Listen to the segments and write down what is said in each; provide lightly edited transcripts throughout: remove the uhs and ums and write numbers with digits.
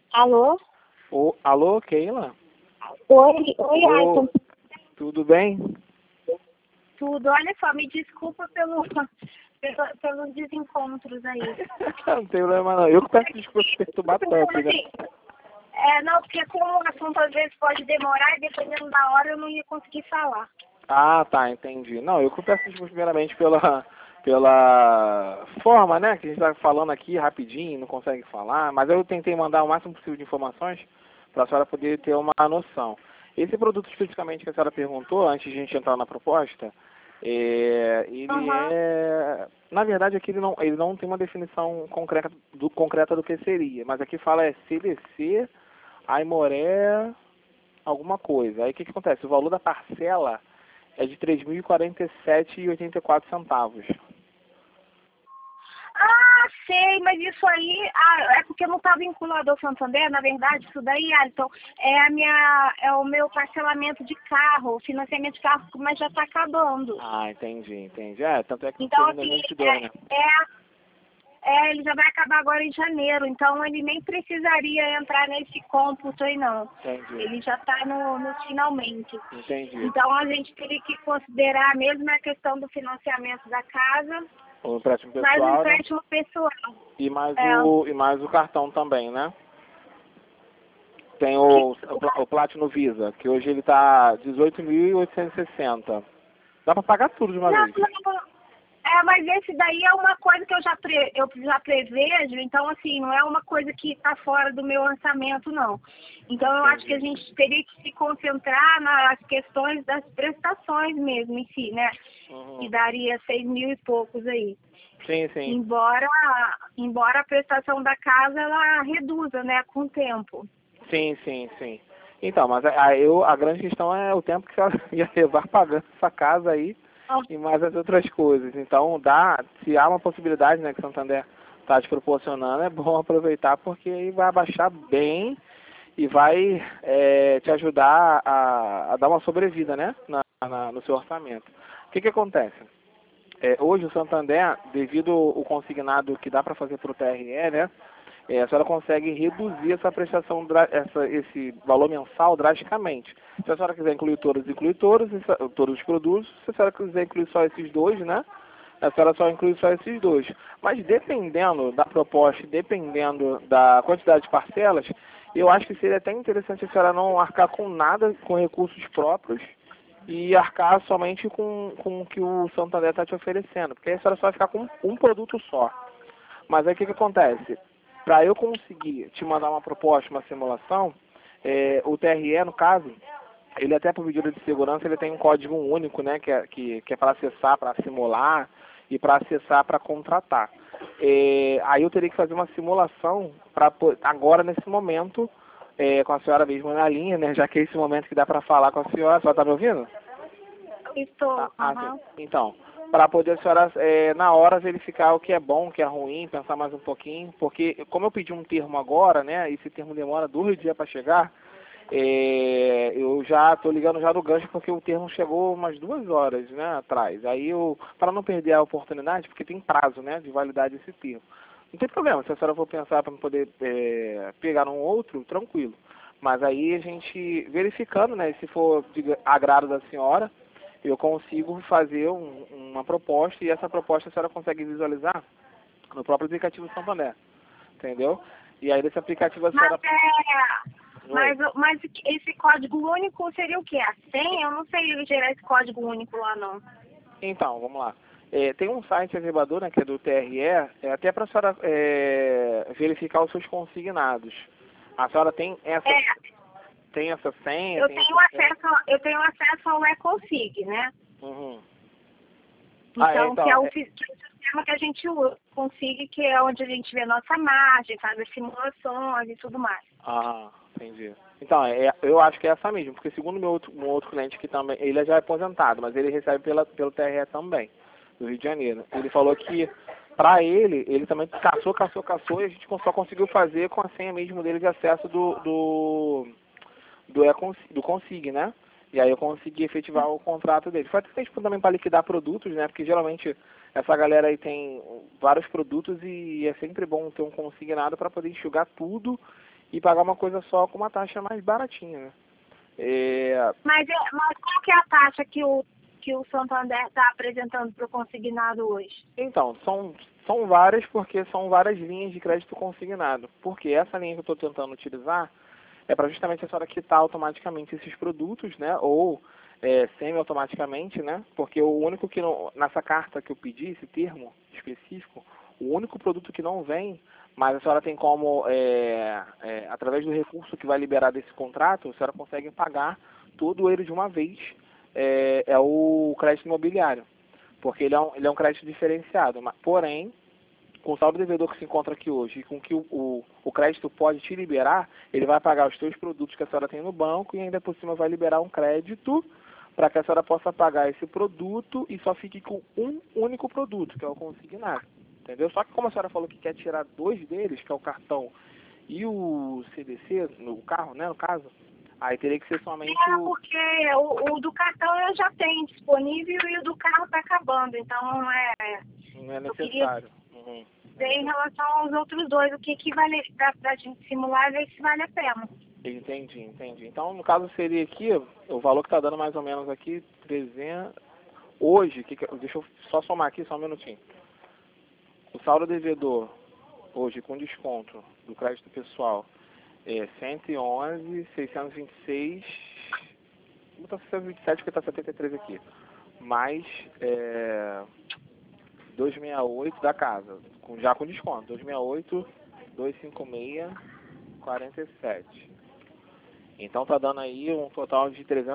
Alô? Alô, Keila? Oi, Ayrton. Tudo bem? Tudo. Olha só, me desculpa pelos desencontros aí. Não tem problema não. Eu que peço desculpa por perturbar tanto, né? Assim, não, porque como o assunto às vezes pode demorar e dependendo da hora eu não ia conseguir falar. Ah, tá, entendi. Não, eu que peço desculpa primeiramente pela forma, né, que a gente tá falando aqui rapidinho, não consegue falar, mas eu tentei mandar o máximo possível de informações para a senhora poder ter uma noção. Esse produto especificamente que a senhora perguntou, antes de a gente entrar na proposta, ele é... Na verdade, aqui ele não tem uma definição concreta do que seria, mas aqui fala CDC, Aimoré, alguma coisa. Aí o que acontece? O valor da parcela é de R$ 3.047,84. Ah, sei, mas isso aí é porque não está vinculado ao Santander, na verdade, isso daí, Ayrton, é o meu parcelamento de carro, financiamento de carro, mas já está acabando. Ah, entendi. Tanto é que Então, não assim, te deu, né? ele já vai acabar agora em janeiro, então ele nem precisaria entrar nesse cômputo aí, não. Entendi. Ele já está no finalmente. Entendi. Então, a gente teria que considerar mesmo a questão do financiamento da casa, O empréstimo mais o pessoal, né? empréstimo pessoal. E mais o cartão também, né? Tem o Platinum Visa, que hoje ele tá 18.860. Dá pra pagar tudo de uma Não, vez. mas esse daí é uma coisa que eu já prevejo, então assim, não é uma coisa que está fora do meu orçamento, não. Então eu acho que a gente teria que se concentrar nas questões das prestações mesmo em si, né? Uhum. Que daria 6.000 e poucos aí. Sim. Embora a prestação da casa ela reduza, né, com o tempo. Sim. Então, mas a grande questão é o tempo que você ia levar pagando essa casa aí e mais as outras coisas. Então, se há uma possibilidade, né, que o Santander está te proporcionando, é bom aproveitar porque aí vai abaixar bem e vai te ajudar a dar uma sobrevida, né, no seu orçamento. O que acontece? Hoje o Santander, devido ao consignado que dá para fazer para o TRE, né, a senhora consegue reduzir essa prestação, esse valor mensal drasticamente. Se a senhora quiser incluir todos os produtos, se a senhora quiser incluir só esses dois, né, a senhora só inclui só esses dois. Mas dependendo da proposta, dependendo da quantidade de parcelas, eu acho que seria até interessante a senhora não arcar com nada, com recursos próprios, e arcar somente com o que o Santander está te oferecendo, porque aí a senhora só vai ficar com um produto só. Mas aí o que acontece? Para eu conseguir te mandar uma proposta, uma simulação, o TRE, no caso, ele até por medida de segurança, ele tem um código único, né, que é para acessar, para simular e para acessar, para contratar. Aí eu teria que fazer uma simulação agora, nesse momento, com a senhora mesmo na linha, né, já que é esse momento que dá para falar com a senhora está me ouvindo? Estou. Sim. Então, para poder a senhora, na hora, verificar o que é bom, o que é ruim, pensar mais um pouquinho, porque como eu pedi um termo agora, né, esse termo demora 2 dias para chegar, eu já estou ligando já no gancho porque o termo chegou umas 2 horas, né, atrás. Aí para não perder a oportunidade, porque tem prazo, né, de validade esse termo. Não tem problema, se a senhora for pensar para poder pegar um outro, tranquilo. Mas aí a gente verificando, né, se for de agrado da senhora, eu consigo fazer uma proposta e essa proposta a senhora consegue visualizar no próprio aplicativo do Santander, entendeu? E aí desse aplicativo a senhora... Mas esse código único seria o quê? A senha? Eu não sei gerar esse código único lá, não. Então, vamos lá. Tem um site averiguador, né, que é do TRE, até para a senhora verificar os seus consignados. A senhora tem essa... Tem essa senha? Eu tenho acesso ao eConsig, né? Uhum. Então, que é o sistema que a gente usa, Consig, que é onde a gente vê a nossa margem, faz as simulações e tudo mais. Ah, entendi. Então, eu acho que é essa mesmo, porque segundo um outro cliente que também, ele já é aposentado, mas ele recebe pelo TRE também, do Rio de Janeiro. Ele falou que, para ele também caçou, e a gente só conseguiu fazer com a senha mesmo dele de acesso do Consig, né? E aí eu consegui efetivar o contrato dele. Foi até também para liquidar produtos, né? Porque geralmente essa galera aí tem vários produtos e é sempre bom ter um consignado para poder enxugar tudo e pagar uma coisa só com uma taxa mais baratinha, né? Mas qual que é a taxa que o Santander está apresentando para o consignado hoje? Então, são várias, porque são várias linhas de crédito consignado. Porque essa linha que eu estou tentando utilizar é para justamente a senhora quitar automaticamente esses produtos, né? Ou semi-automaticamente, né? Porque o único que não, nessa carta que eu pedi, esse termo específico, o único produto que não vem, mas a senhora tem como, através do recurso que vai liberar desse contrato, a senhora consegue pagar todo ele de uma vez, é o crédito imobiliário. Porque ele é um crédito diferenciado. Porém, com o saldo devedor que se encontra aqui hoje e com que o crédito pode te liberar, ele vai pagar os seus produtos que a senhora tem no banco e ainda por cima vai liberar um crédito para que a senhora possa pagar esse produto e só fique com um único produto, que é o consignado. Entendeu? Só que como a senhora falou que quer tirar dois deles, que é o cartão e o CDC, no carro, né, no caso, aí teria que ser somente porque o do cartão eu já tenho disponível e o do carro está acabando, então não é necessário. Em relação aos outros dois, o que vale para a gente simular e ver se vale a pena. Entendi. Então, no caso seria aqui, o valor que está dando mais ou menos aqui, 300... Hoje, deixa eu só somar aqui, só um minutinho. O saldo devedor, hoje, com desconto do crédito pessoal, é 111, 626... Vou botar 627 porque está 73 aqui. Mais 268 da casa, já com desconto. 268, 256, 47. Então tá dando aí um total de R$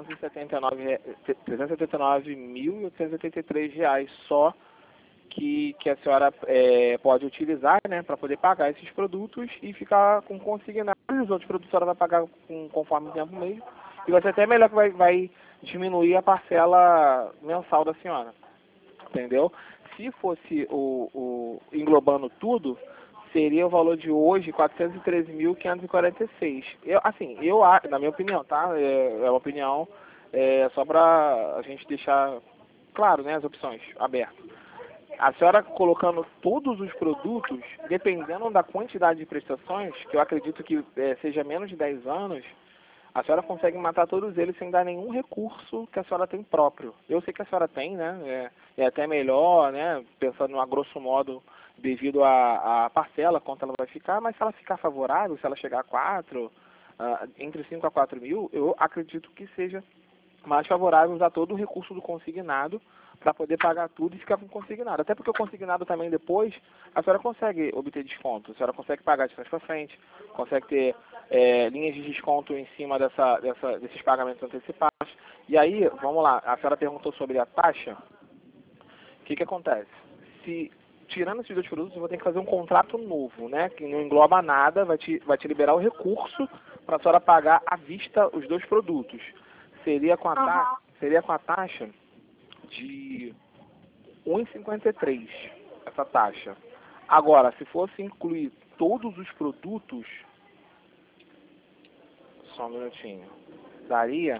379.883 só que a senhora pode utilizar, né, para poder pagar esses produtos e ficar com consignado. Os outros produtos a senhora vai pagar conforme o tempo mesmo. E vai ser até melhor que vai diminuir a parcela mensal da senhora. Entendeu? Se fosse englobando tudo, seria o valor de hoje 413.546. Na minha opinião, tá? É uma opinião só para a gente deixar claro, né, as opções abertas. A senhora colocando todos os produtos, dependendo da quantidade de prestações, que eu acredito que seja menos de 10 anos, a senhora consegue matar todos eles sem dar nenhum recurso que a senhora tem próprio. Eu sei que a senhora tem, né? É até melhor, né? Pensando a grosso modo, devido à parcela, quanto ela vai ficar, mas se ela ficar favorável, se ela chegar a 4, entre 5 a 4 mil, eu acredito que seja mais favorável usar todo o recurso do consignado para poder pagar tudo e ficar com o consignado. Até porque o consignado também depois, a senhora consegue obter desconto, a senhora consegue pagar de trás para frente, consegue ter linhas de desconto em cima desses pagamentos antecipados. E aí, vamos lá, a senhora perguntou sobre a taxa. O que acontece? Tirando esses dois produtos, eu vou ter que fazer um contrato novo, né? Que não engloba nada, vai te liberar o recurso para a senhora pagar à vista os dois produtos. Seria com a taxa de 1,53 essa taxa. Agora, se fosse incluir todos os produtos, só um minutinho, daria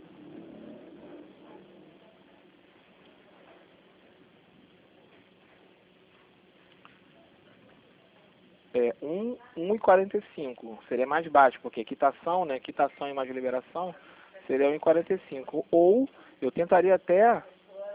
1,45. Seria mais baixo, porque quitação, né? Quitação e mais liberação seria 1,45. Ou eu tentaria até,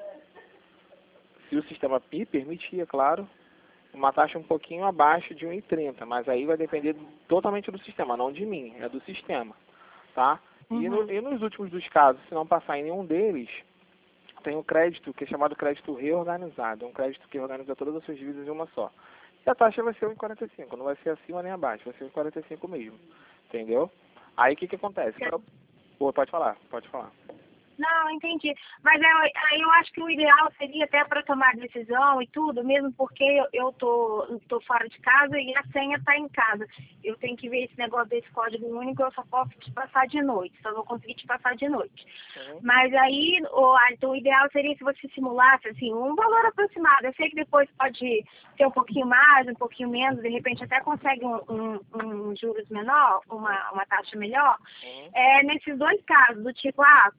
se o sistema PI permitir, é claro, uma taxa um pouquinho abaixo de 1,30, mas aí vai depender totalmente do sistema, não de mim, é do sistema, tá? E nos últimos dos casos, se não passar em nenhum deles, tem um crédito que é chamado crédito reorganizado, um crédito que organiza todas as suas dívidas em uma só. E a taxa vai ser 1,45, não vai ser acima nem abaixo, vai ser 1,45 mesmo, entendeu? Aí o que acontece? Pode falar. Não, entendi. Mas eu acho que o ideal seria até para tomar decisão e tudo, mesmo porque eu tô fora de casa e a senha está em casa. Eu tenho que ver esse negócio desse código único, eu só posso te passar de noite, só vou conseguir te passar de noite. Mas aí, o ideal seria se você simulasse assim, um valor aproximado. Eu sei que depois pode ter um pouquinho mais, um pouquinho menos, de repente até consegue um juros menor, uma taxa melhor. Nesses dois casos, do tipo, somando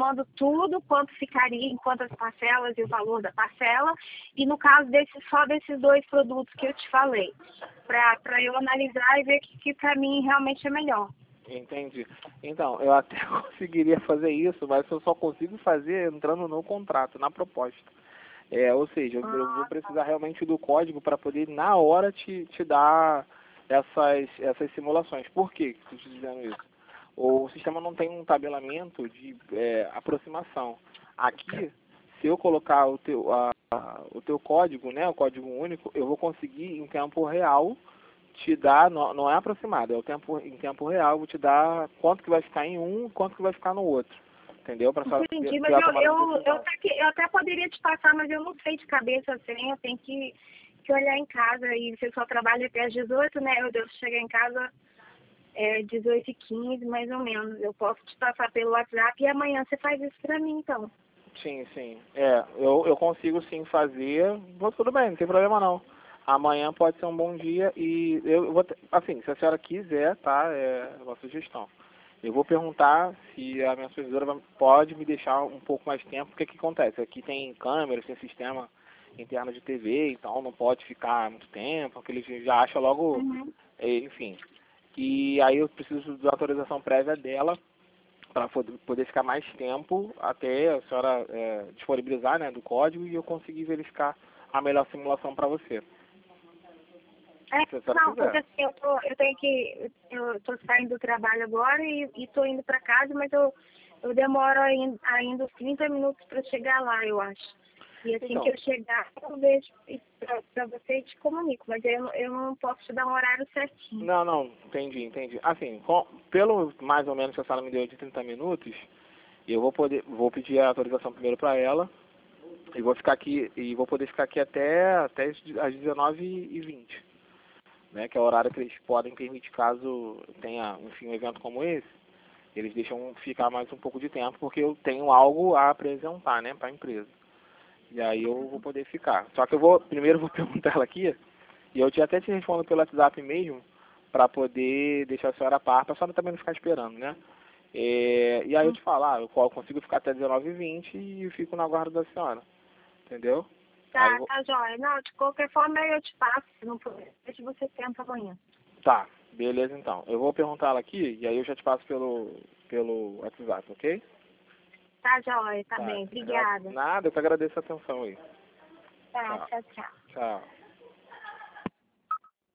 mando tudo, quanto ficaria, em quantas parcelas e o valor da parcela. E no caso só desses 2 produtos que eu te falei, para eu analisar e ver que para mim realmente é melhor. Entendi. Então, eu até conseguiria fazer isso, mas eu só consigo fazer entrando no contrato, na proposta. Ou seja, eu vou precisar realmente do código para poder, na hora, te dar essas simulações. Por que que eu estou te dizendo isso? O sistema não tem um tabelamento de aproximação. Aqui, se eu colocar o teu código, né, o código único, eu vou conseguir em tempo real te dar, não é aproximado, em tempo real, vou te dar quanto que vai ficar em um, quanto que vai ficar no outro. Entendeu? Entendi, mas eu até poderia te passar, mas eu não sei de cabeça assim, eu tenho que olhar em casa, e você só trabalha até às 18, né? Eu devo chegar em casa 18h15, mais ou menos. Eu posso te passar pelo WhatsApp e amanhã você faz isso pra mim, então. Sim, sim. Eu consigo sim fazer. Tudo bem, não tem problema não. Amanhã pode ser um bom dia e eu vou, assim, se a senhora quiser, tá? É uma sugestão. Eu vou perguntar se a minha supervisora pode me deixar um pouco mais tempo, porque o que acontece? Aqui tem câmeras, tem sistema interno de TV, então não pode ficar muito tempo, porque eles já acham logo, enfim. E aí eu preciso de autorização prévia dela para poder ficar mais tempo até a senhora disponibilizar, né, do código e eu conseguir verificar a melhor simulação para você. Não, porque assim, eu tô saindo do trabalho agora e tô indo para casa, mas eu demoro ainda uns 30 minutos para chegar lá, eu acho. E assim que eu chegar, eu vejo para você e te comunico, mas eu não posso te dar um horário certinho. Não, entendi. Assim, pelo mais ou menos que a senhora me deu de 30 minutos, eu vou pedir a autorização primeiro para ela e vou poder ficar aqui até às 19h20. Né, que é o horário que eles podem permitir caso tenha, enfim, um evento como esse, eles deixam ficar mais um pouco de tempo, porque eu tenho algo a apresentar, né, para a empresa. E aí eu vou poder ficar. Só que primeiro vou perguntar ela aqui, e eu até te respondo pelo WhatsApp mesmo, para poder deixar a senhora a par, para a senhora também não ficar esperando, né? E aí eu te falo, eu consigo ficar até 19h20 e fico na guarda da senhora, entendeu? Tá, tá joia. Não, de qualquer forma eu te passo, se não puder, deixa você tenta amanhã. Tá, beleza então. Eu vou perguntar ela aqui e aí eu já te passo pelo WhatsApp, ok? Tá joia, tá bem. Obrigada. Nada, eu que agradeço a atenção aí. Tá, tchau. Tchau.